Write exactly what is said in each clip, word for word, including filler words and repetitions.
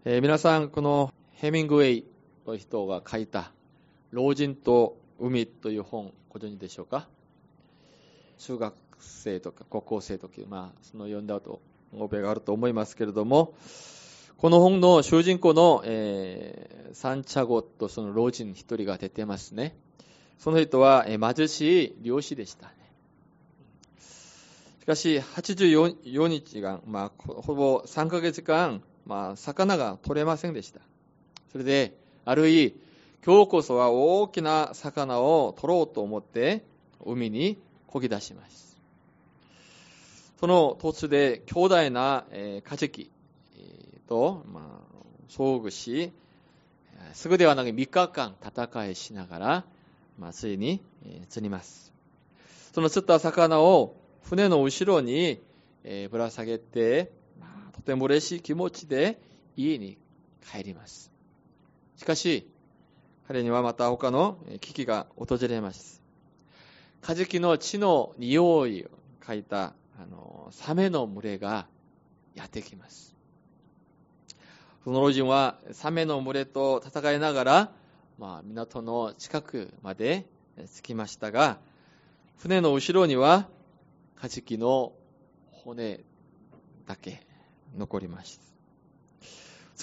えー、皆さんこのヘミングウェイという人が書いた老人と海という本ご存知でしょうか。中学生とか高校生とか、まあ、その読んだと覚えがあると思いますけれども、この本の主人公の、えー、サンチャゴとその老人一人が出てますね。その人は、えー、貧しい漁師でしたね。しかしはちじゅうよにちかん、まあ、ほぼさんかげつかん、まあ、魚が取れませんでした。それである日、今日こそは大きな魚を取ろうと思って海に漕ぎ出します。その途中で強大な、えー、カジキと、まあ、遭遇し、すぐではなくみっかかん戦いしながら、まあ、ついに、えー、釣ります。その釣った魚を船の後ろに、えー、ぶら下げて、まあ、とても嬉しい気持ちで家に帰ります。しかし彼にはまた他の危機が訪れます。カジキの血の匂いを嗅いだあのサメの群れがやってきます。その老人はサメの群れと戦いながら、まあ、港の近くまで着きましたが、船の後ろにはカジキの骨だけ残りました。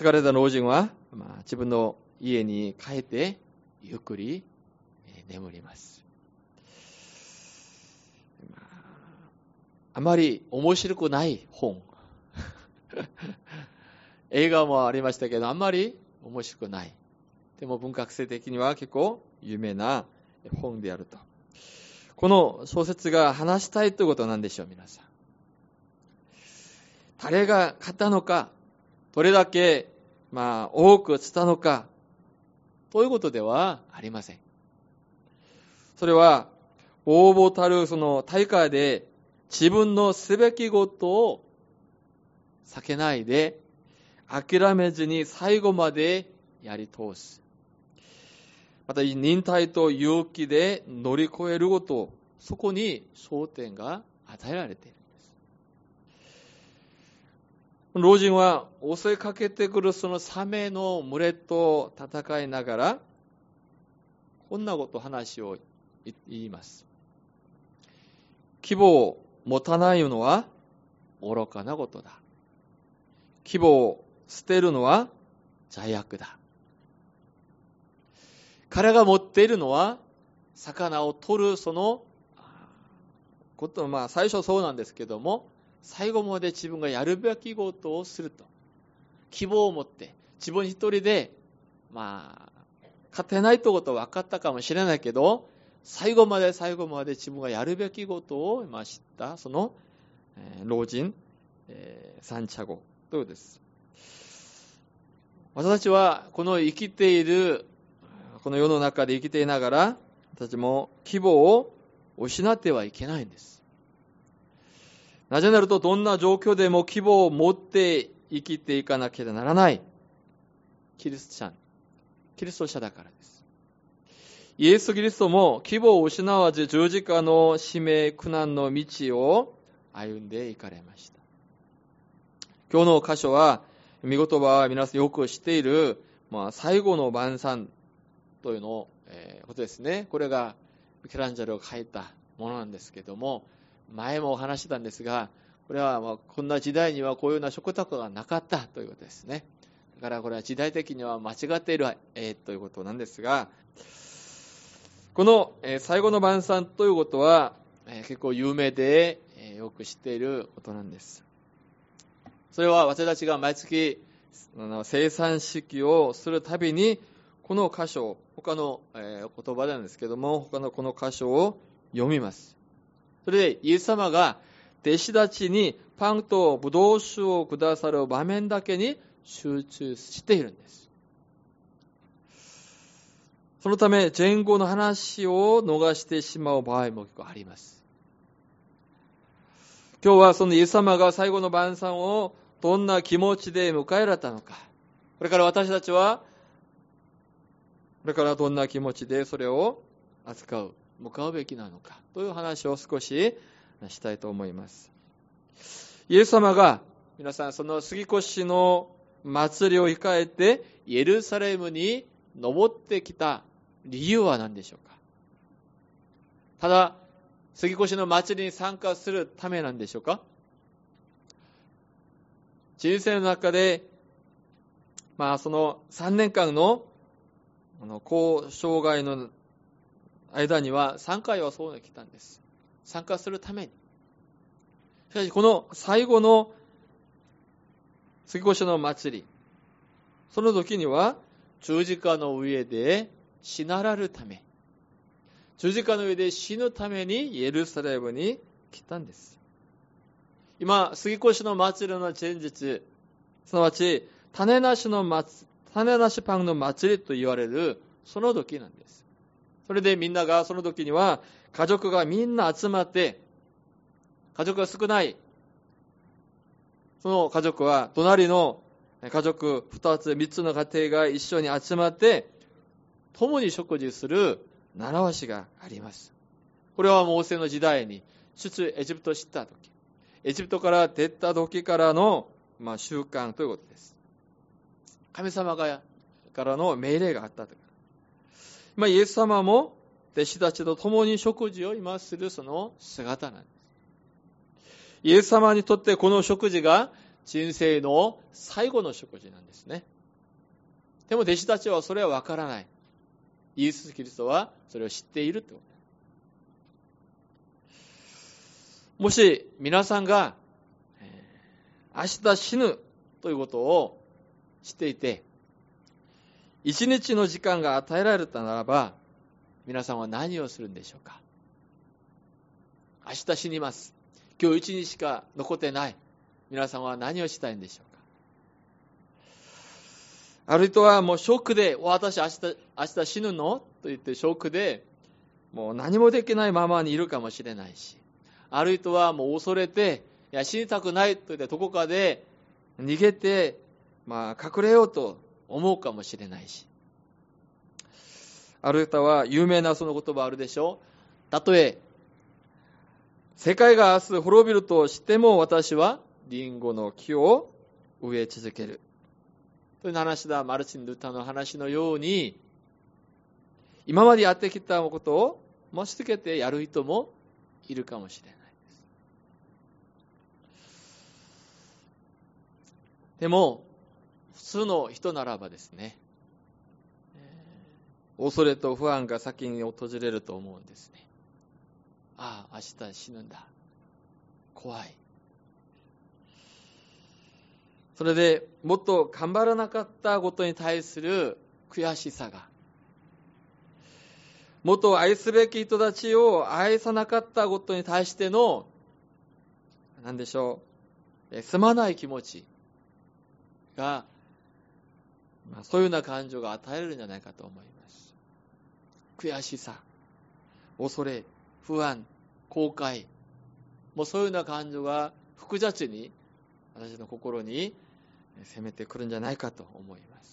疲れた老人は、まあ、自分の家に帰ってゆっくり眠ります。まあ、あまり面白くない本映画もありましたけど、あんまり面白くない。でも文学性的には結構有名な本であると。この小説が話したいということは何でしょう、皆さん。誰が買ったのか、どれだけ、まあ、多く釣ったのか、ということではありません。それは、応募たるその大会で自分のすべきことを避けないで、諦めずに最後までやり通す。また、忍耐と勇気で乗り越えること、そこに焦点が与えられているんです。老人は襲いかけてくるそのサメの群れと戦いながら、こんなこと話を言います。希望を持たないのは愚かなことだ。希望を捨てるのは罪悪だ。彼が持っているのは魚を取るそのこと、まあ最初そうなんですけども、最後まで自分がやるべきことをすると。希望を持って自分一人で、まあ、勝てないということは分かったかもしれないけど、最後まで最後まで自分がやるべきことを、まあ、知ったその、えー、老人、えー、サンチャゴというです。私たちはこの生きているこの世の中で生きていながら、私たちも希望を失ってはいけないんです。なぜなると、どんな状況でも希望を持って生きていかなければならないキリスト者、キリスト者だからです。イエス・キリストも希望を失わず十字架の使命苦難の道を歩んでいかれました。今日の箇所は、御言葉は皆さんよく知っている、まあ、最後の晩餐というの、えー、ことですね。これがミケランジェロが書いたものなんですけども、前もお話したんですが、これはまあこんな時代にはこういうような食卓がなかったということですね。だからこれは時代的には間違っている、えー、ということなんですが、この、えー、最後の晩餐ということは、えー、結構有名で、えー、よく知っていることなんです。それは私たちが毎月生産式をするたびに、この箇所、他の、えー、言葉なんですけども、他のこの箇所を読みます。それでイエス様が弟子たちにパンとブドウ酒をくださる場面だけに集中しているんです。そのため前後の話を逃してしまう場合も結構あります。今日はそのイエス様が最後の晩餐をどんな気持ちで迎えられたのか、これから私たちはこれからどんな気持ちでそれを扱う、向かうべきなのかという話を少ししたいと思います。イエス様が皆さんその杉越の祭りを控えてエルサレムに登ってきた理由は何でしょうか。ただ杉越の祭りに参加するためなんでしょうか。人生の中で、まあそのさんねんかんのあの高生涯の間にはさんかいはそう来たんです。参加するために。しかしこの最後の杉越の祭り、その時には十字架の上で死なられるため、十字架の上で死ぬためにエルサレムに来たんです。今、杉越の祭りの前日、すなわち種なしの祭、種なしパンの祭りと言われるその時なんです。それでみんながその時には家族がみんな集まって、家族が少ない、その家族は隣の家族二つ、三つの家庭が一緒に集まって共に食事する習わしがあります。これはモーセの時代に出エジプトを知った時、エジプトから出た時からの、まあ、習慣ということです。神様がからの命令があったとか、まあ、イエス様も弟子たちと共に食事を今するその姿なんです。イエス様にとってこの食事が人生の最後の食事なんですね。でも弟子たちはそれはわからない。イエス・キリストはそれを知っているということ。もし皆さんが明日死ぬということを知っていて、一日の時間が与えられたならば、皆さんは何をするんでしょうか。明日死にます。今日一日しか残ってない。皆さんは何をしたいんでしょうか。ある人はもうショックで、私明日、明日死ぬのと言ってショックで、もう何もできないままにいるかもしれないし、ある人はもう恐れて、いや死にたくないと言ってどこかで逃げて、まあ隠れようと思うかもしれないし、ある人は有名なその言葉あるでしょう。たとえ世界が明日滅びるとしても、私はリンゴの木を植え続けるという話だ。マルチン・ルターの話のように、今までやってきたことをもしつけてやる人もいるかもしれないです。でも普通の人ならばですね、恐れと不安が先に訪れると思うんですね。ああ、明日死ぬんだ。怖い。それでもっと頑張らなかったことに対する悔しさが、もっと愛すべき人たちを愛さなかったことに対しての、何でしょう、すまない気持ちが、まあ、そういうような感情が与えられるんじゃないかと思います。悔しさ、恐れ、不安、後悔、もうそういうような感情が複雑に私の心に攻めてくるんじゃないかと思います。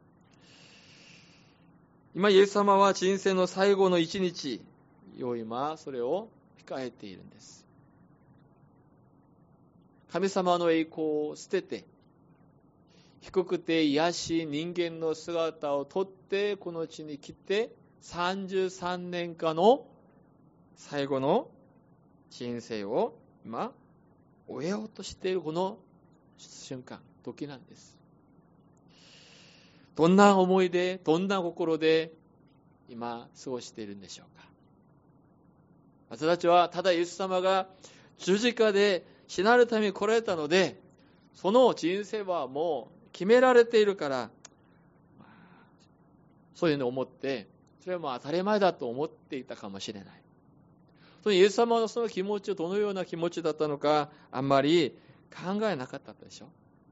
今イエス様は人生の最後の一日を今それを控えているんです。神様の栄光を捨てて、低くて卑しい人間の姿をとってこの地に来てさんじゅうさんねんかんの最後の人生を今終えようとしているこの瞬間、時なんです。どんな思いで、どんな心で今過ごしているんでしょうか。私たちはただイエス様が十字架で死なれるために来られたので、その人生はもう決められているから、そういうのを思って、それはもう当たり前だと思っていたかもしれない。そのイエス様のその気持ちをどのような気持ちだったのか、あんまり考えなかったでしょ。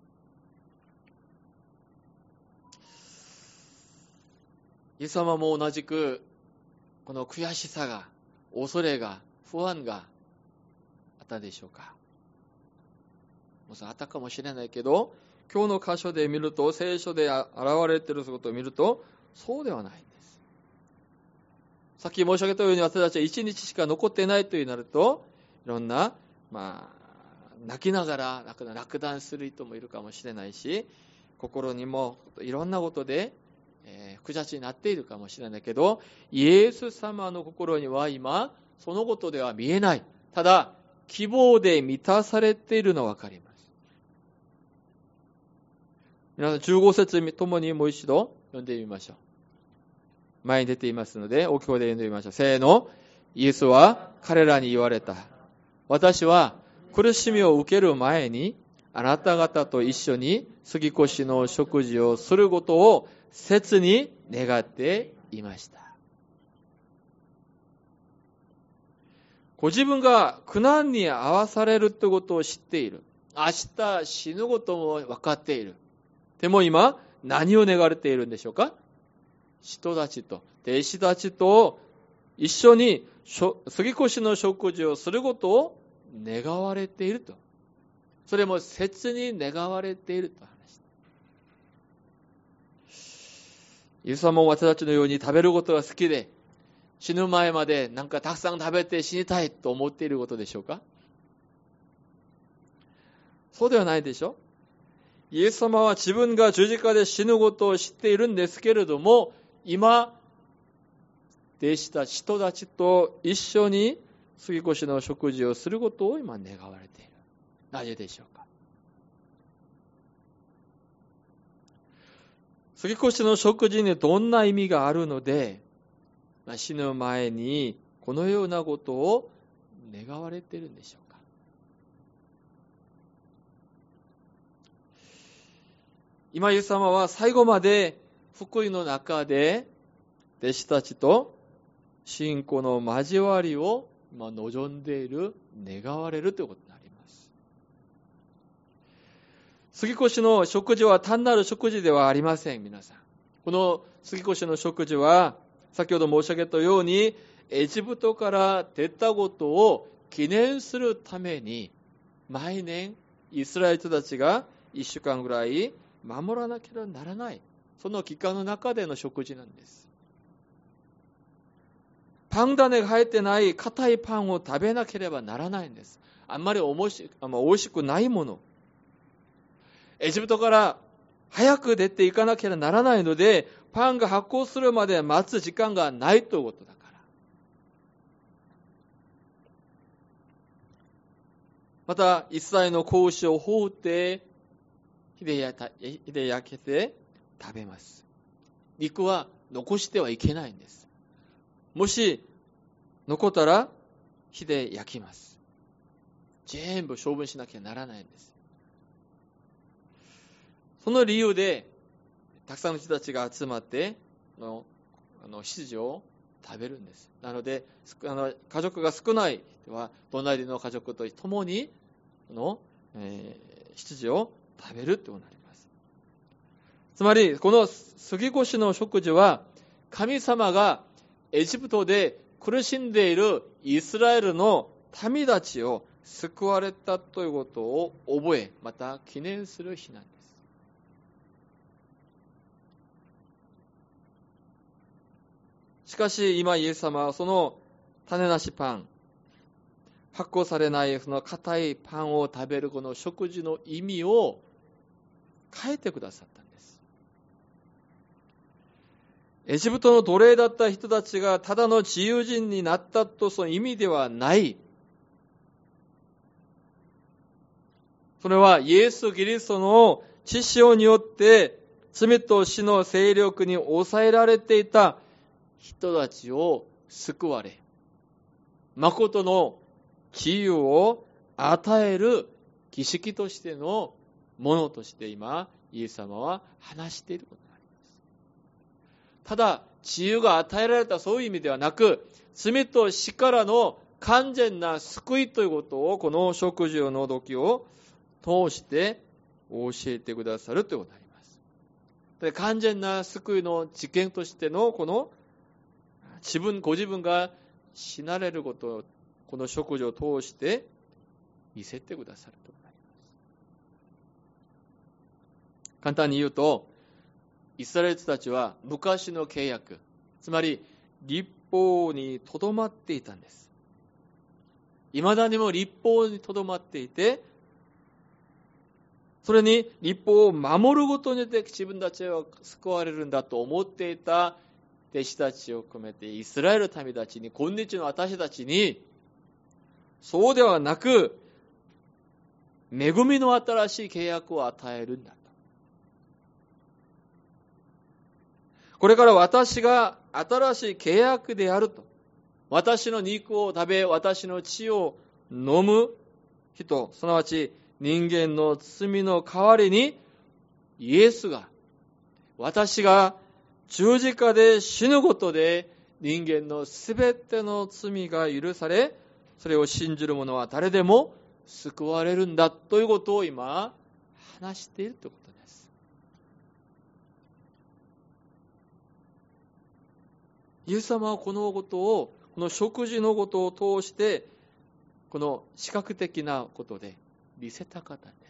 イエス様も同じくこの悔しさが、恐れが、不安があったでしょうか。もうあったかもしれないけど、今日の箇所で見ると、聖書で現れていることを見るとそうではないんです。さっき申し上げたように、私たちは一日しか残っていないとなると、いろんなまあ泣きながら落胆する人もいるかもしれないし、 心にもいろんなことで、えー、複雑になっているかもしれないけど、イエス様の心には今そのことでは見えない。ただ希望で満たされているのがわかります。皆さんじゅうご節ともにもう一度読んでみましょう。前に出ていますので大きい声で読んでみましょう。せーの。イエスは彼らに言われた。私は苦しみを受ける前にあなた方と一緒に杉越の食事をすることを切に願っていました。ご自分が苦難に遭わされるということを知っている。明日死ぬことも分かっている。でも今何を願われているんでしょうか。人たちと弟子たちと一緒に杉越の食事をすることを願われていると。それも切に願われていると話した。イエス様も私たちのように食べることが好きで、死ぬ前までなんかたくさん食べて死にたいと思っていることでしょうか。そうではないでしょ。イエス様は自分が十字架で死ぬことを知っているんですけれども、今弟子たち人たちと一緒に杉越の食事をすることを今願われている。なぜでしょうか。杉越の食事にどんな意味があるので、死ぬ前にこのようなことを願われているんでしょうか。今イエス様は最後まで福音の中で弟子たちと信仰の交わりを今望んでいる、願われるということになります。杉越の食事は単なる食事ではありません。皆さん、この杉越の食事は先ほど申し上げたようにエジプトから出たことを記念するために毎年イスラエル人たちがいっしゅうかんぐらい守らなければならない、その期間の中での食事なんです。パン種が入ってない硬いパンを食べなければならないんです。あんまりおもし、あんま美味しくないもの。エジプトから早く出ていかなければならないので、パンが発酵するまで待つ時間がないということだから。また、一切の子牛を放って火で焼けて食べます。肉は残してはいけないんです。もし残ったら火で焼きます。全部処分しなきゃならないんです。その理由でたくさんの人たちが集まってのあの羊を食べるんです。なのであの家族が少ない人は隣の家族と共にの、えー、羊を食べるとなります。つまりこの杉越の食事は神様がエジプトで苦しんでいるイスラエルの民たちを救われたということを覚え、また記念する日なんです。しかし今イエス様はその種なしパン、発酵されないその硬いパンを食べるこの食事の意味を変えてくださったんです。エジプトの奴隷だった人たちがただの自由人になったとその意味ではない。それはイエス・キリストの血潮によって罪と死の勢力に抑えられていた人たちを救われ、誠の自由を与える儀式としてのものとして今イエス様は話していることになります。ただ自由が与えられたそういう意味ではなく、罪と死からの完全な救いということをこの食事の時を通して教えてくださるということになります。で、完全な救いの実験としてのこの自分ご自分が死なれることをこの食事を通して見せてくださるということになります。簡単に言うと、イスラエル人たちは昔の契約、つまり律法にとどまっていたんです。未だにも律法にとどまっていて、 それに律法を守ることによって自分たちは救われるんだと思っていた弟子たちを含めてイスラエル民たちに、今日の私たちに、そうではなく、恵みの新しい契約を与えるんだと。これから私が新しい契約であると。私の肉を食べ、私の血を飲む人、すなわち人間の罪の代わりに、イエスが、私が十字架で死ぬことで人間のすべての罪が許され、それを信じる者は誰でも救われるんだということを今話しているということです。イエス様はこのことを、この食事のことを通して、この視覚的なことで見せたかったんです。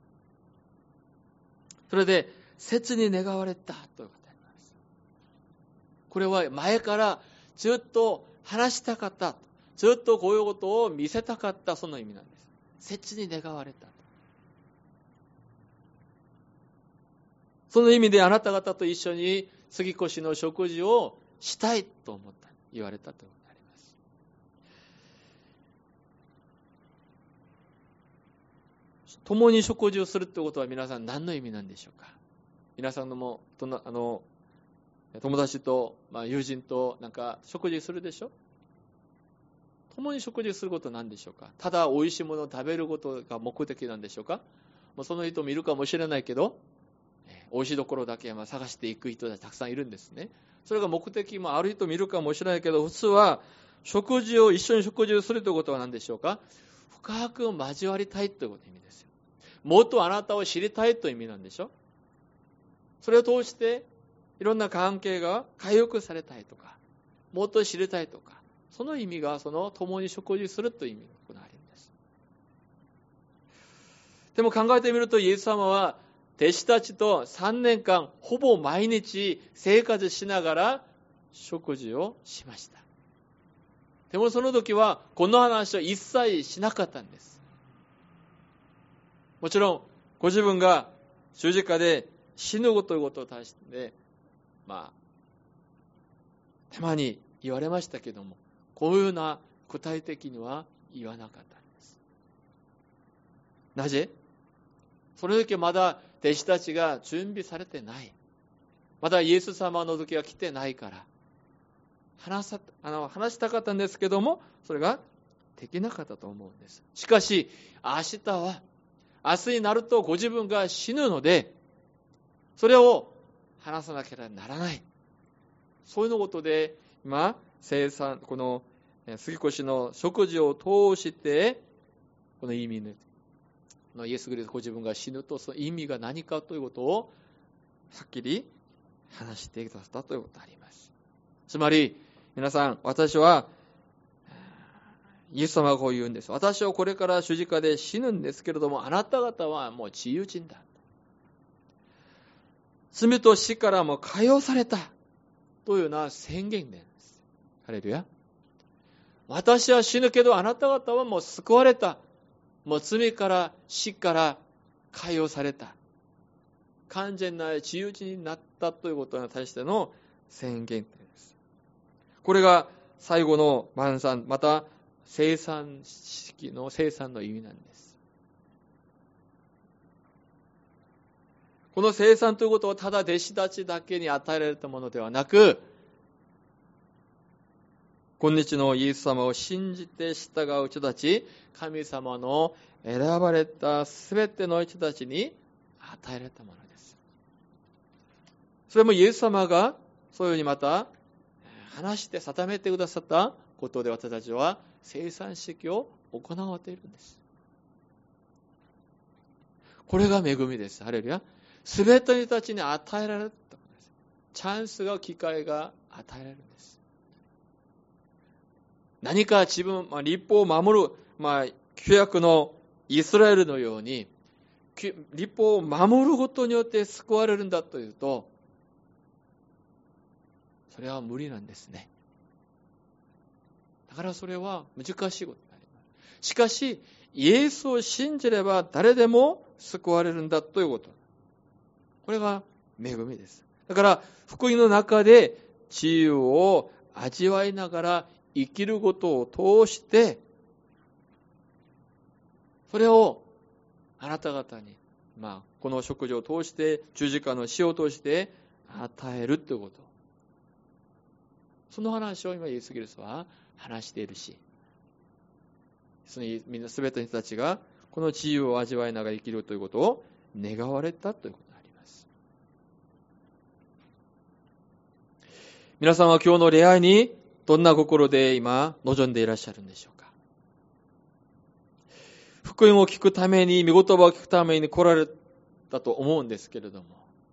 それで切に願われたということになります。これは前からずっと話したかった、ずっとこういうことを見せたかった、その意味なんです。切に願われた。その意味であなた方と一緒に杉越の食事をしたいと思った、言われたということになります。共に食事をするということは皆さん何の意味なんでしょうか。皆さんのもあの友達と、まあ、友人となんか食事するでしょ。共に食事することは何でしょうか。ただ美味しいものを食べることが目的なんでしょうか。もうその人もいるかもしれないけど、美味しいところだけ探していく人たちたくさんいるんですね。それが目的もある人もいるかもしれないけど、普通は食事を一緒に食事をするということは何でしょうか。深く交わりたいということの意味ですよ。もっとあなたを知りたいという意味なんでしょ。それを通していろんな関係が回復されたいとか、もっと知りたいとか、その意味がその共に食事するという意味があるんです。でも考えてみると、イエス様は弟子たちとさんねんかんほぼ毎日生活しながら食事をしました。でもその時はこの話を一切しなかったんです。もちろんご自分が十字架で死ぬということを対して、まあたまに言われましたけども、こういうような具体的には言わなかったんです。なぜ？その時はまだ弟子たちが準備されてない。まだイエス様の時が来てないから。話さ、あの、話したかったんですけども、それができなかったと思うんです。しかし、明日は、明日になるとご自分が死ぬので、それを話さなければならない。そういうのことで、今、生産、この杉越の食事を通して、この意味ね、イエス・キリストご自分が死ぬとその意味が何かということをはっきり話してくださったということがあります。つまり皆さん、私はイエス様がこう言うんです。私はこれから十字架で死ぬんですけれども、あなた方はもう自由人だ。罪と死からも解放されたというような宣言です。ハレルヤ。私は死ぬけどあなた方はもう救われた。もう罪から死から解放された。完全な自由人になったということに対しての宣言です。これが最後の晩餐、また生産式の生産の意味なんです。この生産ということはただ弟子たちだけに与えられたものではなく、今日のイエス様を信じて従う人たち、神様の選ばれたすべての人たちに与えられたものです。それもイエス様がそういうふうにまた話して定めてくださったことで、私たちは生産式を行っているんです。これが恵みです。ハレルヤ。すべての人たちに与えられたことです。チャンスが、機会が与えられるんです。何か自分、まあ、律法を守る、まあ、旧約のイスラエルのように、律法を守ることによって救われるんだというと、それは無理なんですね。だからそれは難しいことになります。しかし、イエスを信じれば誰でも救われるんだということ。これが恵みです。だから福音の中で自由を味わいながら生きることを通して、それをあなた方に、まあ、この食事を通して、十字架の死を通して与えるということ。その話を今イエス・キリストは話しているし、そのみんな全ての人たちがこの自由を味わいながら生きるということを願われたということになります。皆さんは今日の礼拝にどんな心で今臨んでいらっしゃるんでしょうか。福音を聞くために、御言葉を聞くために来られたと思うんですけれども、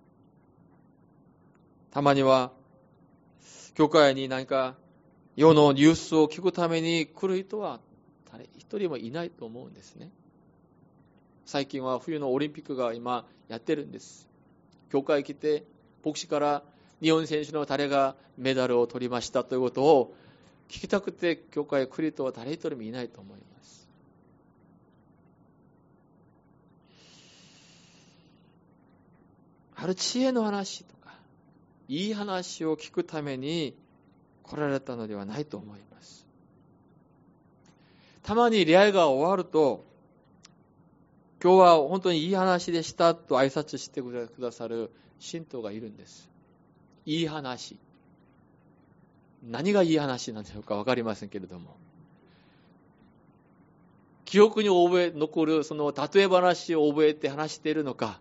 たまには教会に何か世のニュースを聞くために来る人は誰一人もいないと思うんですね。最近は冬のオリンピックが今やってるんです。教会来て牧師から日本選手の誰がメダルを取りましたということを聞きたくて教会へ来る人は誰一人もいないと思います。ある知恵の話とかいい話を聞くために来られたのではないと思います。たまに礼拝が終わると、今日は本当にいい話でしたと挨拶してくださる信徒がいるんです。いい話。何がいい話なんでしょうか分かりませんけれども、記憶に覚え残るその例え話を覚えて話しているのか、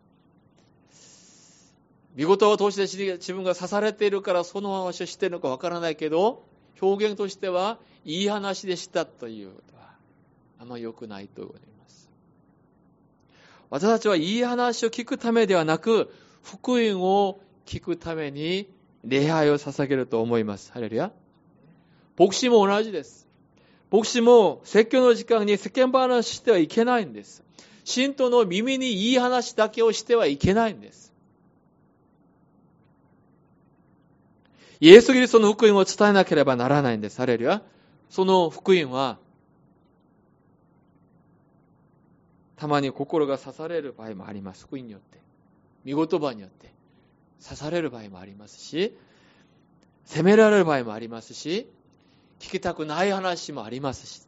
御言葉を通して自分が刺されているからその話をしているのか分からないけど、表現としてはいい話でしたということはあまり良くないと思います。私たちはいい話を聞くためではなく、福音を聞くために礼拝を捧げると思います。ハレルヤ。牧師も同じです。牧師も説教の時間に世間話してはいけないんです。信徒の耳にいい話だけをしてはいけないんです。イエス・キリストの福音を伝えなければならないんです。ハレルヤ。その福音はたまに心が刺される場合もあります。福音によって、御言葉によって刺される場合もありますし、責められる場合もありますし、聞きたくない話もありますし、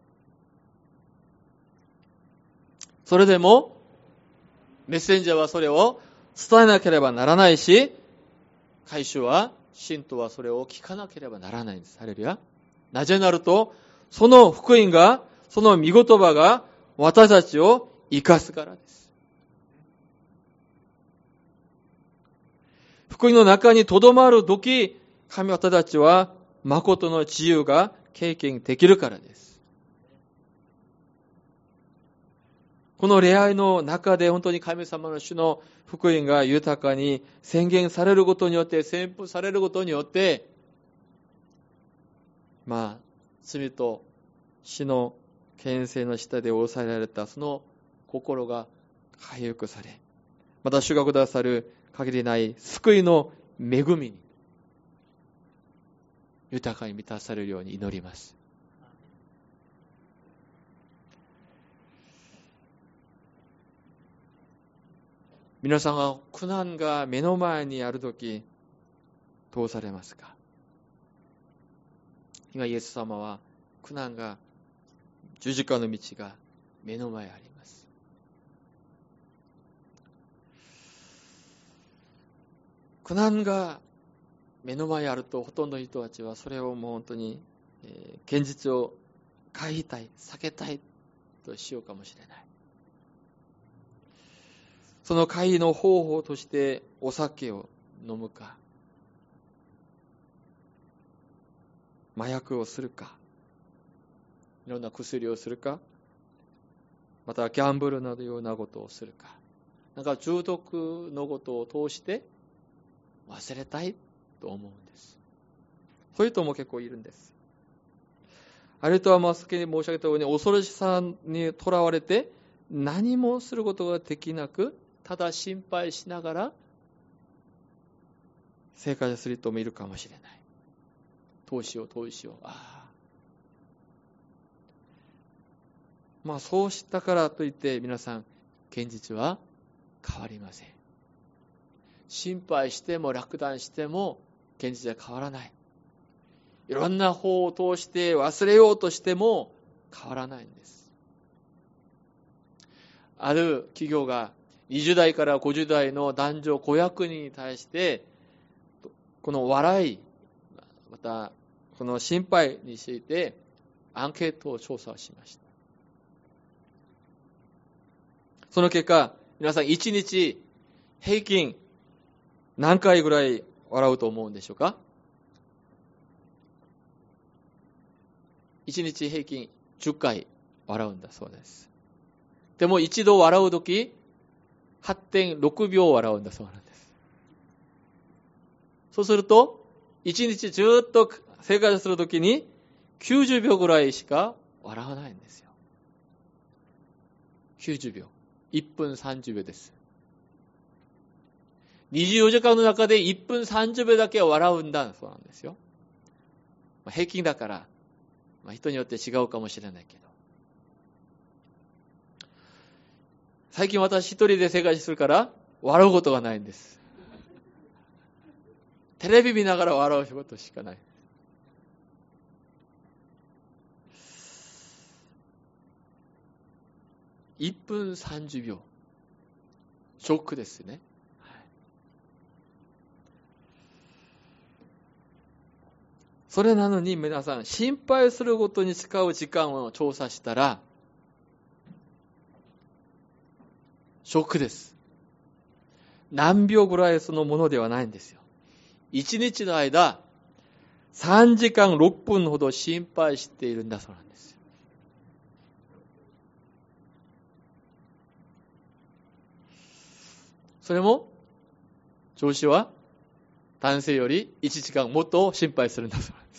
それでもメッセンジャーはそれを伝えなければならないし、会衆は信徒はそれを聞かなければならないんです。ハレルヤ。なぜなると、その福音が、その御言葉が私たちを生かすからです。福音の中にとどまるとき、神私たちは誠の自由が経験できるからです。この礼拝の中で本当に神様の主の福音が豊かに宣言されることによって、宣布されることによって、まあ、罪と死の権勢の下で抑えられたその心が回復され、また主がくださる限りない救いの恵みに豊かに満たされるように祈ります。皆さんは苦難が目の前にあるときどうされますか？今イエス様は苦難が、十字架の道が目の前にあります。苦難が目の前にあると、ほとんどの人たちはそれをもう本当に、えー、現実を回避たい、避けたいとしようかもしれない。その回避の方法としてお酒を飲むか、麻薬をするか、いろんな薬をするか、またギャンブルなどようなことをするか、なんか中毒のことを通して忘れたいと思うんです。そういう人も結構いるんです。ある人はまあ先に申し上げたように、恐ろしさにとらわれて何もすることができなく、ただ心配しながら生活する人もいるかもしれない。どうしようどうしよう、ああ、まあそうしたからといって皆さん現実は変わりません。心配しても落胆しても現実は変わらない。いろんな方を通して忘れようとしても変わらないんです。ある企業がにじゅう代からごじゅう代の男女ごひゃくにんに対してこの笑いまたこの心配についてアンケートを調査しました。その結果、皆さんいちにち平均何回ぐらい笑うと思うんでしょうか？いちにち平均じゅっかい笑うんだそうです。でも一度笑うとき はってんろくびょう笑うんだそうなんです。そうするといちにちずっと生活するときにきゅうじゅうびょうぐらいしか笑わないんですよ。きゅうじゅうびょう。いっぷんさんじゅうびょうです。にじゅうよじかんの中でいっぷんさんじゅうびょうだけ笑うんだそうなんですよ。まあ、平均だから、まあ、人によって違うかもしれないけど。最近私一人で生活するから笑うことがないんです。テレビ見ながら笑う仕事しかない。いっぷんさんじゅうびょう。ショックですね。それなのに皆さん、心配することに使う時間を調査したら、ショックです。何秒ぐらいそのものではないんですよ。一日の間、さんじかんろっぷんほど心配しているんだそうなんです。それも、上司は男性よりいちじかんもっと心配するんだそうなんです。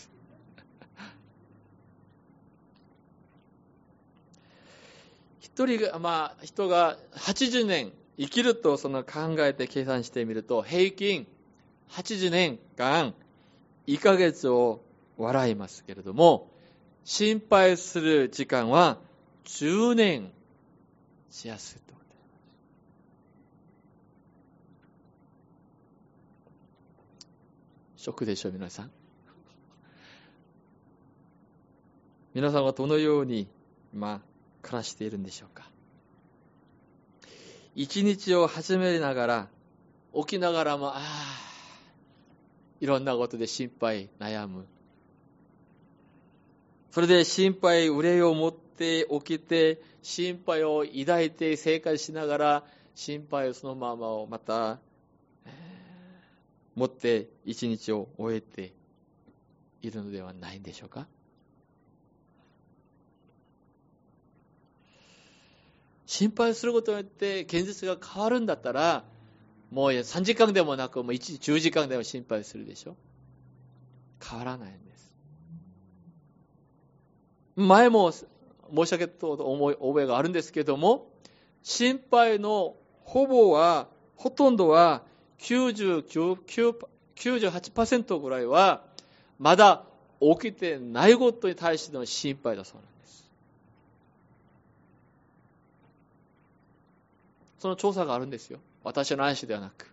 一人が、まあ、人がはちじゅうねん生きるとその考えて計算してみると、平均はちじゅうねんかんいっかげつを笑いますけれども、心配する時間はじゅうねんしやすいと。ショックでしょう、皆さん。皆さんはどのように今暮らしているんでしょうか。一日を始めながら、起きながらも、ああ、いろんなことで心配、悩む。それで心配、憂いを持って起きて、心配を抱いて生活しながら、心配をそのままをまた、持って一日を終えているのではないんでしょうか。心配することによって現実が変わるんだったら、もうさんじかんでもなく、もういち、じゅうじかんでも心配するでしょ。変わらないんです。前も申し上げた思い覚えがあるんですけども、心配のほぼは、ほとんどはきゅうじゅうきゅう、きゅうじゅうはちパーセント ぐらいはまだ起きてないことに対しての心配だそうなんです。その調査があるんですよ。私の話ではなく。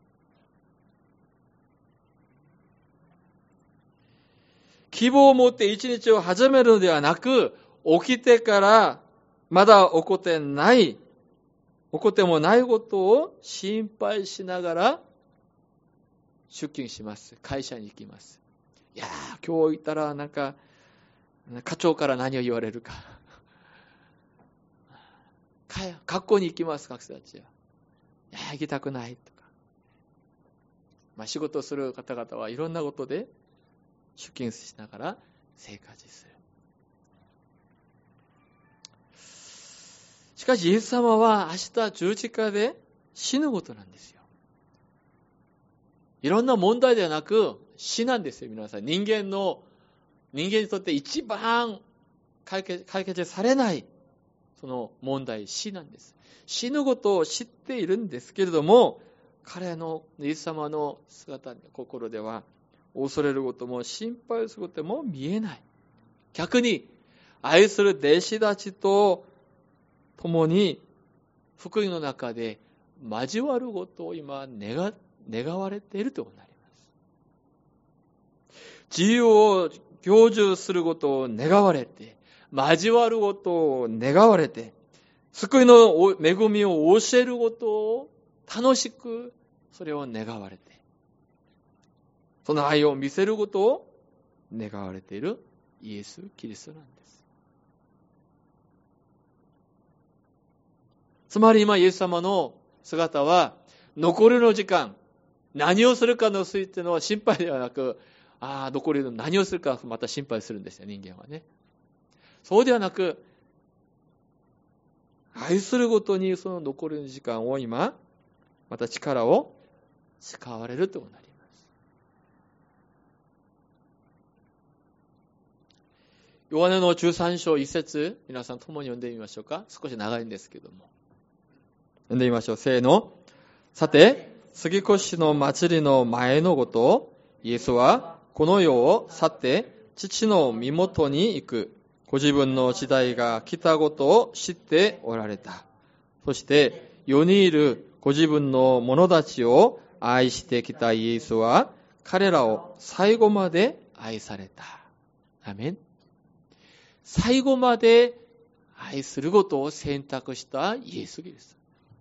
希望を持って一日を始めるのではなく、起きてからまだ起こってない、起こってもないことを心配しながら出勤します。会社に行きます。いやー、今日行ったらなんか課長から何を言われるか。学校に行きます、学生たちは。いやー、行きたくないとか。まあ、仕事をする方々はいろんなことで出勤しながら生活する。しかし、イエス様は明日十字架で死ぬことなんですよ。いろんな問題ではなく死なんですよ、皆さん。人間の、人間にとって一番解決、解決されないその問題、死なんです。死ぬことを知っているんですけれども、彼のイエス様の姿、心では恐れることも心配することも見えない。逆に愛する弟子たちと共に福音の中で交わることを今願、願われているとなります。自由を享受することを願われて、交わることを願われて、救いの恵みを教えることを楽しくそれを願われて、その愛を見せることを願われているイエス・キリストなんです。つまり今イエス様の姿は残りの時間、何をするかのついての心配ではなく、ああ、残りの何をするかまた心配するんですよ、人間はね。そうではなく、愛するごとにその残りの時間を今、また力を使われるとなります。ヨハネのじゅうさん章一節、皆さん共に読んでみましょうか。少し長いんですけども。読んでみましょう。せーの。さて、杉越の祭りの前のことを、イエスはこの世を去って父の身元に行く。ご自分の時代が来たことを知っておられた。そして世にいるご自分の者たちを愛してきたイエスは彼らを最後まで愛された。アメン。最後まで愛することを選択したイエスです。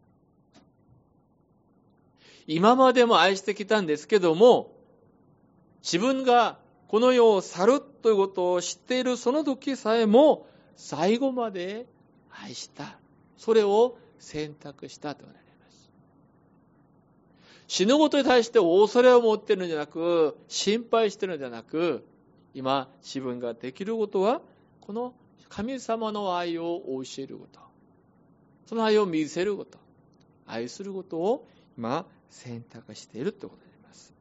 今までも愛してきたんですけども、自分がこの世を去るということを知っているその時さえも最後まで愛した。それを選択したとなります。死ぬことに対して恐れを持っているのではなく、心配しているのではなく、今自分ができることはこの神様の愛を教えること。その愛を見せること。愛することを今選択しているということです。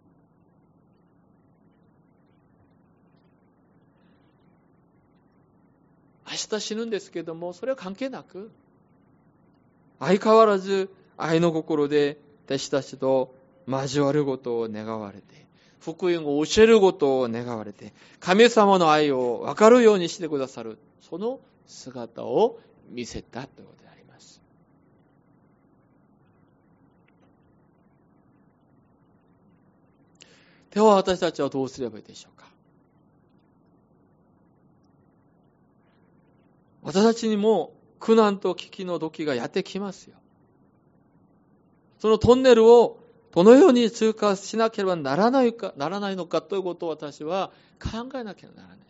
明日死ぬんですけども、それは関係なく、相変わらず愛の心で弟子たちと交わることを願われて、福音を教えることを願われて、神様の愛を分かるようにしてくださる、その姿を見せたということであります。では私たちはどうすればいいでしょうか。私たちにも苦難と危機の時がやってきますよ。そのトンネルをどのように通過しなければならないか、ならないのかということを私は考えなければならないです。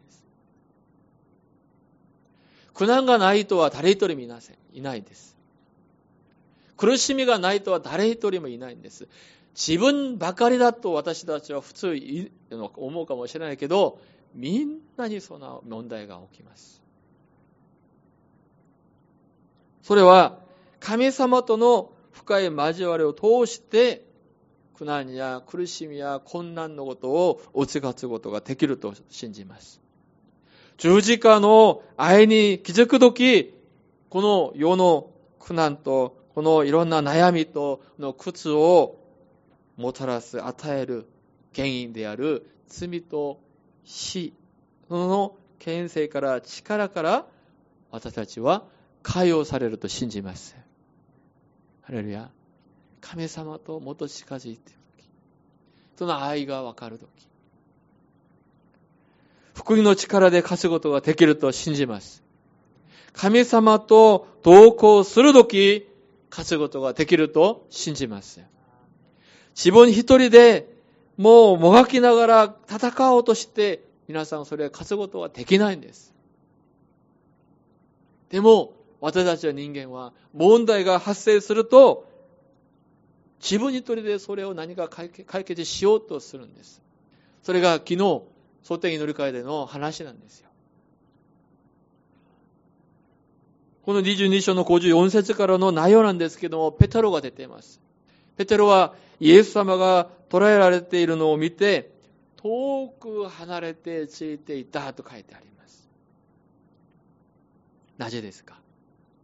苦難がないとは誰一人もいません。いないです。苦しみがないとは誰一人もいないんです。自分ばかりだと私たちは普通思うかもしれないけど、みんなにその問題が起きます。それは神様との深い交わりを通して苦難や苦しみや困難のことを打ち勝つことができると信じます。十字架の愛に気づくとき、この世の苦難とこのいろんな悩みとの苦痛をもたらす、与える原因である罪と死、その権勢から力から私たちは解放されると信じます。ハレルヤ。神様ともっと近づいているとき、その愛がわかるとき、福音の力で勝つことができると信じます。神様と同行するとき、勝つことができると信じます。自分一人でもうもがきながら戦おうとして、皆さんそれは勝つことはできないんです。でも、私たちは人間は問題が発生すると自分一人でそれを何か解決しようとするんです。それが昨日蒼天祈り会での話なんですよ。このにじゅうに章のごじゅうよん節からの内容なんですけども、ペテロが出ています。ペテロはイエス様が捕らえられているのを見て遠く離れてついていたと書いてあります。なぜですか。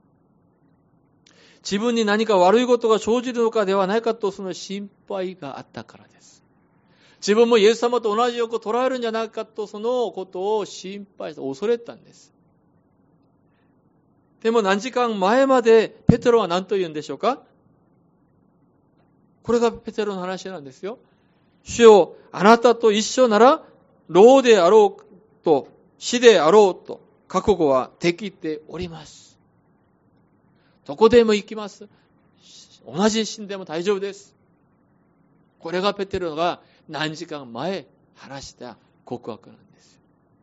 自分に何か悪いことが生じるのかではないかとその心配があったからです。自分もイエス様と同じよく捉えるんじゃないかとそのことを心配して恐れたんです。 でも何時間前までペテロは何と言うんでしょうか。これがペテロの話なんですよ。主よ、あなたと一緒なら、牢であろうと、死であろうと、覚悟はできております。どこでも行きます。同じ死んでも大丈夫です。これがペテロが何時間前話した告白なんです。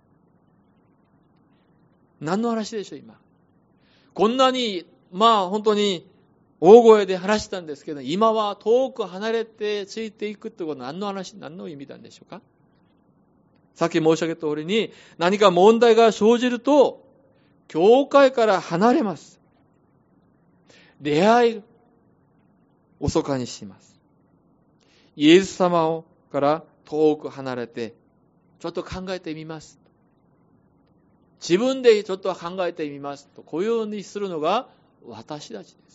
何の話でしょう、今。こんなに、まあ本当に大声で話したんですけど、今は遠く離れてついていくってことは何の話、何の意味なんでしょうか。さっき申し上げた通りに、何か問題が生じると、教会から離れます。出会い、遅かにします。イエス様をから遠く離れて、ちょっと考えてみます。自分でちょっと考えてみますと、こういうようにするのが私たちです。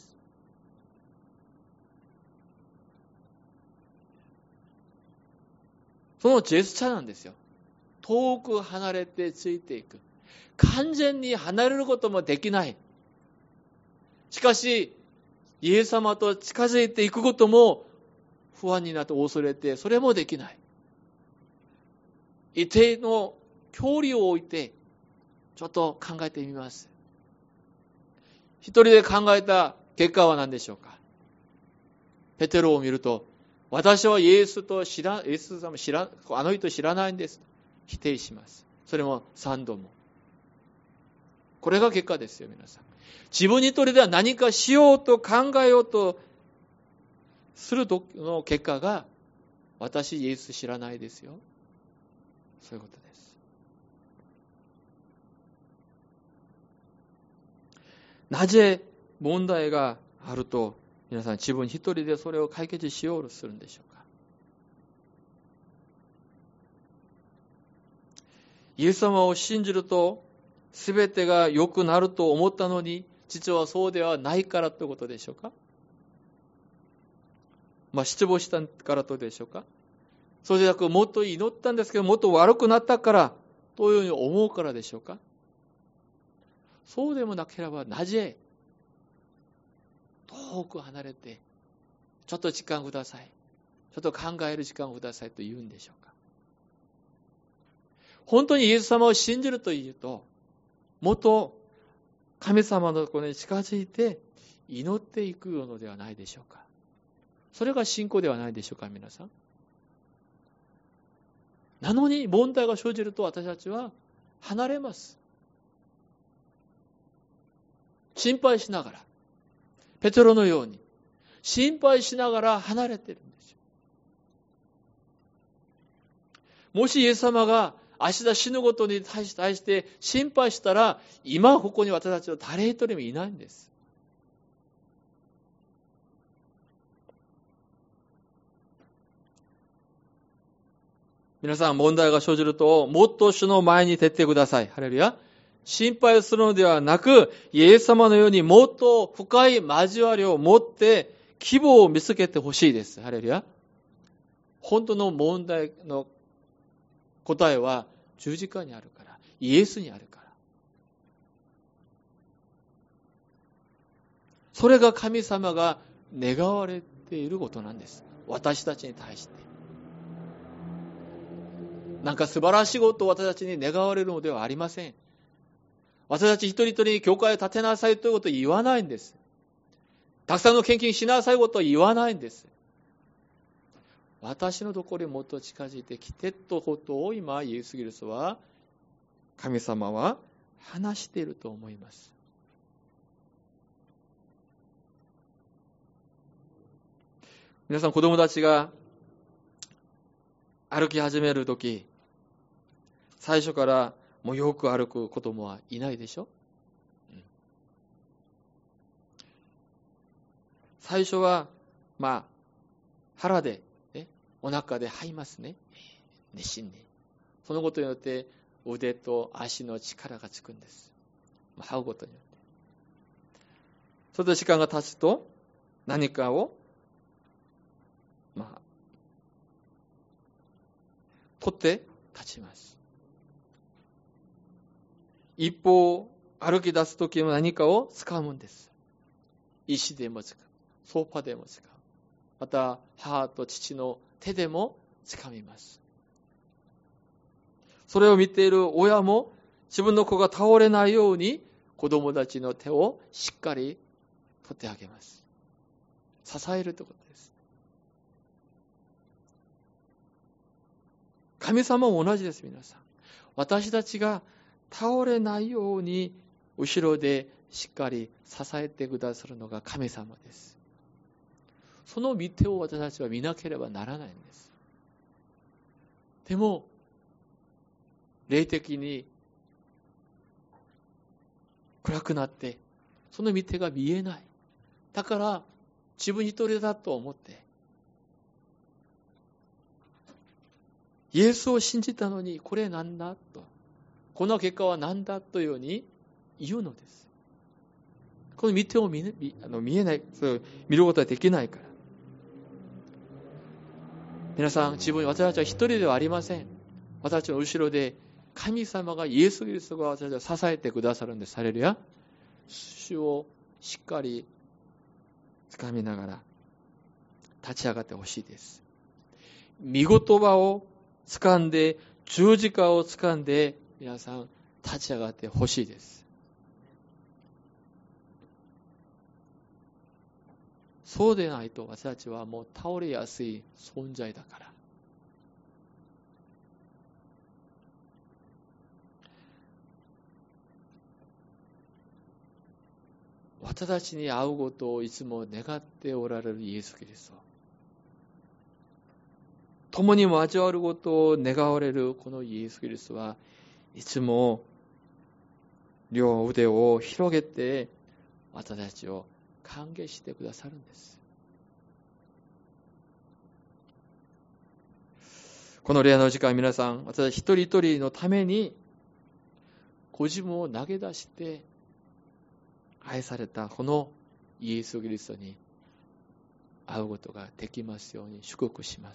そのジェスチャーなんですよ。遠く離れてついていく。完全に離れることもできない。しかし、イエス様と近づいていくことも不安になって恐れて、それもできない。一定の距離を置いて、ちょっと考えてみます。一人で考えた結果は何でしょうか。ペテロを見ると、私はイエスと知ら、イエス様知ら、あの人知らないんです。否定します。それも三度も。これが結果ですよ、皆さん。自分一人では何かしようと考えようとするとの結果が、私イエス知らないですよ。そういうことです。なぜ問題があると、皆さん自分一人でそれを解決しようとするんでしょうか。イエス様を信じると、すべてが良くなると思ったのに、実はそうではないからということでしょうか。まあ、失望したからとでしょうか。そうでなく、もっと祈ったんですけど、もっと悪くなったから、というふうに思うからでしょうか。そうでもなければ、なぜ、遠く離れて、ちょっと時間ください。ちょっと考える時間をくださいと言うんでしょうか。本当にイエス様を信じるというと、もっと神様のところに近づいて祈っていくのではないでしょうか。それが信仰ではないでしょうか、皆さん。なのに問題が生じると私たちは離れます。心配しながら、ペテロのように心配しながら離れているんですよ。もしイエス様が明日死ぬことに対して心配したら、今ここに私たちは誰一人もいないんです。皆さん、問題が生じると、もっと主の前に立ってください。ハレルヤ。心配するのではなく、イエス様のようにもっと深い交わりを持って希望を見つけてほしいです。ハレルヤ。本当の問題の答えは十字架にあるから、イエスにあるから。それが神様が願われていることなんです。私たちに対して。なんか素晴らしいことを私たちに願われるのではありません。私たち一人一人に教会を建てなさいということを言わないんです。たくさんの献金しなさいということを言わないんです。私のところにもっと近づいてきてとことを今イエス・キリストは、神様は話していると思います。皆さん、子供たちが歩き始めるとき、最初からもうよく歩く子供はいないでしょ、うん、最初はまあ腹で、ね、お腹で這いますね、熱心に。そのことによって腕と足の力がつくんです。這うことによって。それで時間が経つと何かをまあ取って立ちます。一歩歩き出すときも何かを掴むんです。石でも使う。ソファでも使う。また、母と父の手でも掴みます。それを見ている親も自分の子が倒れないように子供たちの手をしっかり取ってあげます。支えるということです。神様も同じです、皆さん。私たちが倒れないように後ろでしっかり支えてくださるのが神様です。その見てを私たちは見なければならないんです。でも、霊的に暗くなって、その見てが見えない。だから、自分一人だと思って、イエスを信じたのに、これなんだと。この結果はなんだというように言うのです。この見てを 見, 見, あの見えない、そう見ることはできないから。皆さん、自分、私たちは一人ではありません。私たちの後ろで、神様がイエス・キリストが私たちを支えてくださるんです。ハレルヤ。主をしっかり掴みながら立ち上がってほしいです。御言葉を掴んで、十字架を掴んで、皆さん立ち上がってほしいです。そうでないと私たちはもう倒れやすい存在だから。私たちに会うことをいつも願っておられるイエス・キリスト。共に交わることを願われるこのイエス・キリストはいつも両腕を広げて私たちを歓迎してくださるんです。この礼の時間、皆さん、私たち一人一人のためにご自分を投げ出して愛されたこのイエス・キリストに会うことができますように祝福します。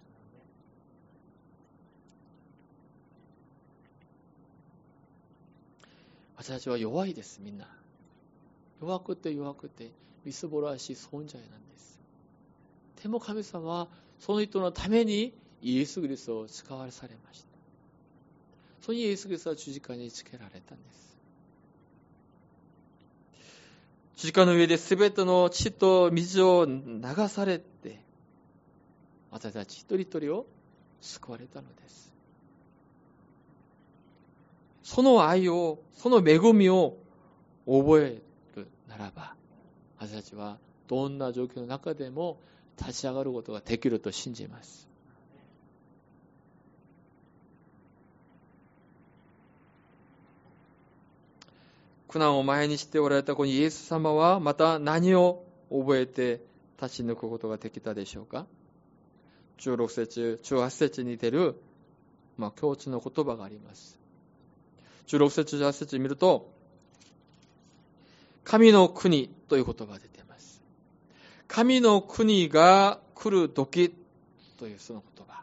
私たちは弱いです、みんな。弱くて弱くてみすぼらしい存在なんです。でも神様はその人のためにイエス・キリストを使わされました。そのイエス・キリストは十字架につけられたんです。十字架の上で全ての血と水を流されて、私たち一人一人を救われたのです。その愛を、その恵みを覚えるならば、私たちはどんな状況の中でも立ち上がることができると信じます。苦難を前にしておられたこのイエス様はまた何を覚えて立ち抜くことができたでしょうか。じゅうろく節、じゅうはち節に出る、まあ、共通の言葉があります。じゅうろく節、じゅうはち節見ると、神の国という言葉が出ています。神の国が来る時というその言葉。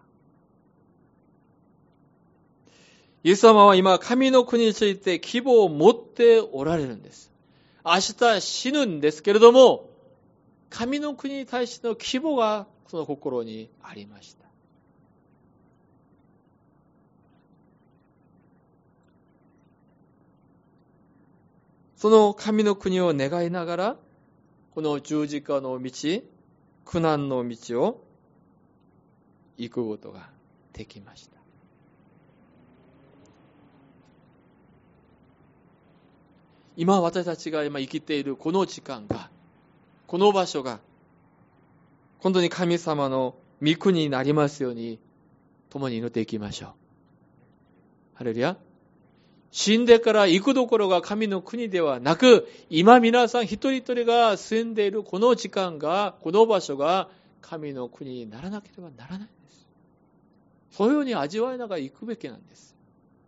イエス様は今、神の国について希望を持っておられるんです。明日死ぬんですけれども、神の国に対しての希望がその心にありました。その神の国を願いながら、この十字架の道、苦難の道を行くことができました。今私たちが今生きているこの時間が、この場所が、本当に神様の御国になりますように、共に祈っていきましょう。ハレルヤ。死んでから行くどころが神の国ではなく、今皆さん一人一人が住んでいるこの時間が、この場所が神の国にならなければならないんです。そういうように味わいながら行くべきなんです。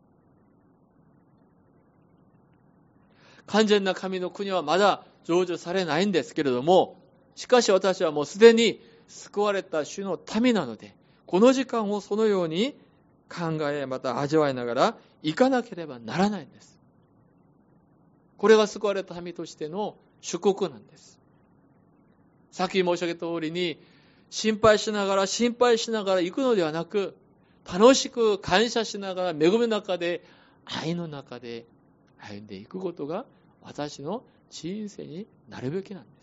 完全な神の国はまだ成就されないんですけれども、しかし私はもうすでに救われた主の民なので、この時間をそのように考え、また味わいながら行かなければならないんです。 これが救われた民としての祝福なんです。さっき申し上げた通りに、心配しながら心配しながら行くのではなく、楽しく感謝しながら恵みの中で、愛の中で歩んでいくことが私の人生になるべきなんです。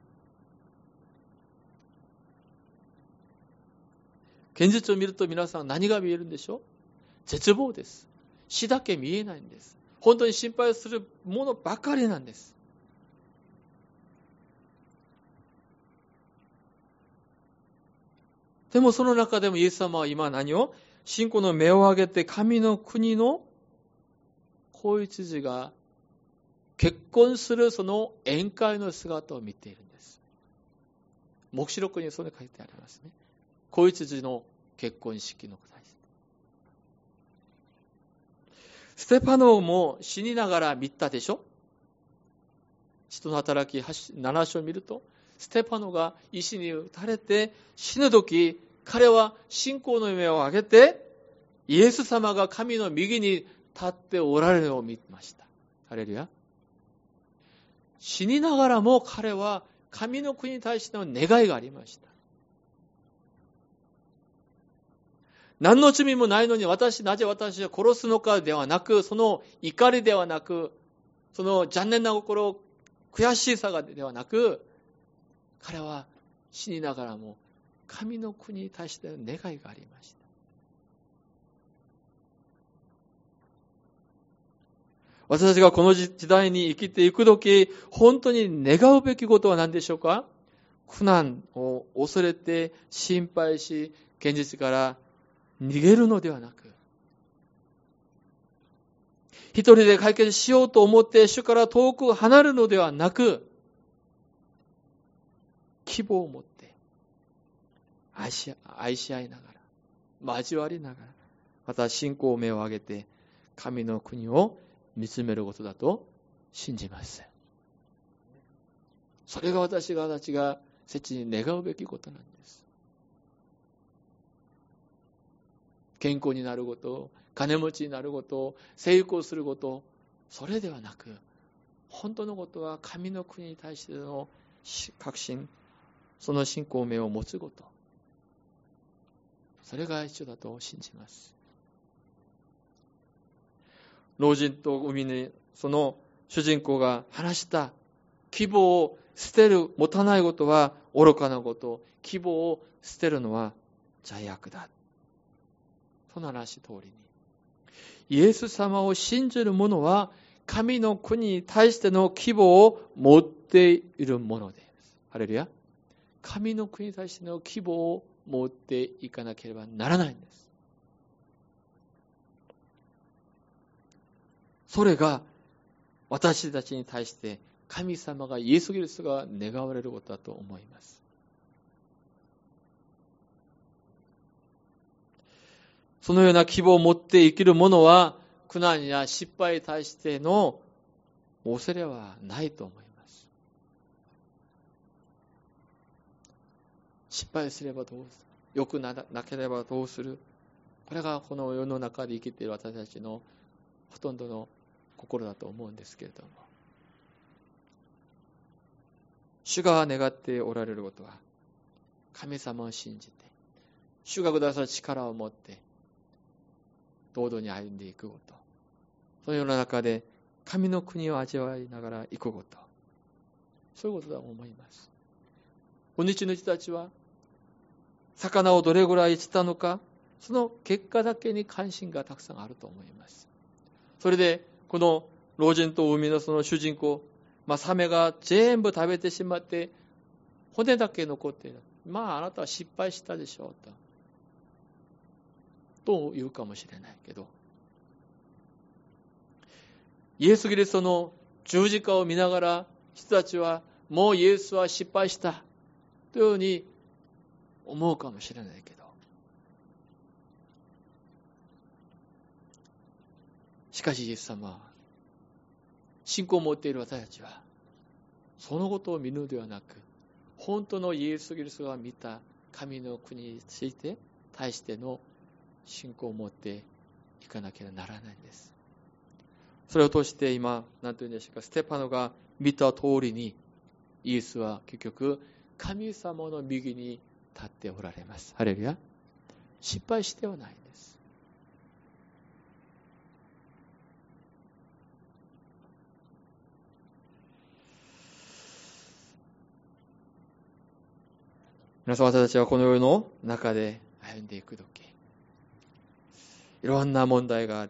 現実を見ると皆さん何が見えるんでしょう？絶望です。死だけ見えないんです。本当に心配するものばかりなんです。でもその中でもイエス様は今何を？信仰の目を上げて神の国の子羊が結婚するその宴会の姿を見ているんです。黙示録にそれ書いてありますね。子羊の結婚式の答え。ステパノも死にながら見たでしょ。使徒の働きなな章を見ると、ステパノが石に打たれて死ぬとき、彼は信仰の目を上げて、イエス様が神の右に立っておられるのを見ました。ハレルヤ。死にながらも彼は神の国に対しての願いがありました。何の罪もないのに私、なぜ私を殺すのかではなく、その怒りではなく、その残念な心、悔しさがではなく、彼は死にながらも神の国に対しての願いがありました。私たちがこの時代に生きていくとき、本当に願うべきことは何でしょうか？苦難を恐れて心配し、現実から逃げるのではなく、一人で解決しようと思って主から遠く離れるのではなく、希望を持って愛し、愛し合いながら、交わりながら、また信仰を目を上げて神の国を見つめることだと信じます。それが私が私が切に願うべきことなんです。健康になること、金持ちになること、成功すること、それではなく、本当のことは神の国に対しての確信、その信仰目を持つこと、それが一緒だと信じます。老人と海にその主人公が話した希望を捨てる、持たないことは愚かなこと、希望を捨てるのは罪悪だ。その話通りに、イエス様を信じる者は神の国に対しての希望を持っているものです。ハレルヤ。神の国に対しての希望を持っていかなければならないんです。それが私たちに対して神様がイエス・キリストが願われることだと思います。そのような希望を持って生きる者は苦難や失敗に対しての恐れはないと思います。失敗すればどうする、良くなければどうする、これがこの世の中で生きている私たちのほとんどの心だと思うんですけれども、主が願っておられることは神様を信じて主がくださる力を持って堂々に歩んでいくこと、そのような中で神の国を味わいながら行くこと、そういうことだと思います。今日の人たちは魚をどれぐらい釣ったのか、その結果だけに関心がたくさんあると思います。それでこの老人と海のその主人公、まあ、サメが全部食べてしまって骨だけ残っている。まああなたは失敗したでしょうとと言うかもしれないけど、イエス・キリストの十字架を見ながら人たちはもうイエスは失敗したというように思うかもしれないけど、しかしイエス様は、信仰を持っている私たちはそのことを見るのではなく、本当のイエス・キリストが見た神の国について対しての信仰を持っていかなければならないんです。 それを通して今、何と言うんでしょうか、ステパノが見た通りに、イエスは結局、神様の右に立っておられます。ハレルヤ。失敗してはないんです。皆さん、私たちはこの世の中で歩んでいくとき、いろんな問題があって、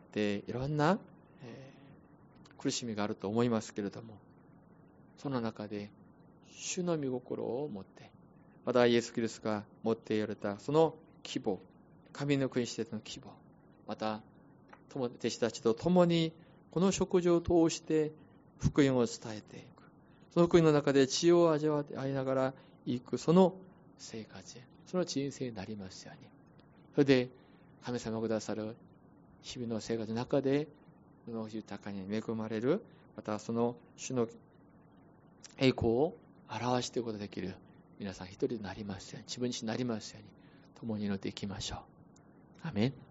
いろんな、えー、苦しみがあると思いますけれども、その中で、主の御心を持って、またイエス・キリストが持っていられたその希望、神の国施設の希望、また、弟子たちと共に、この食事を通して福音を伝えていく。その福音の中で血を味わいながら行く、その生活、その人生になりますように。それで、神様がくださる日々の生活の中で、豊かに恵まれる、またその主の栄光を表していくことができる皆さん一人になりますように、自分自身になりますように、共に祈っていきましょう。アメン。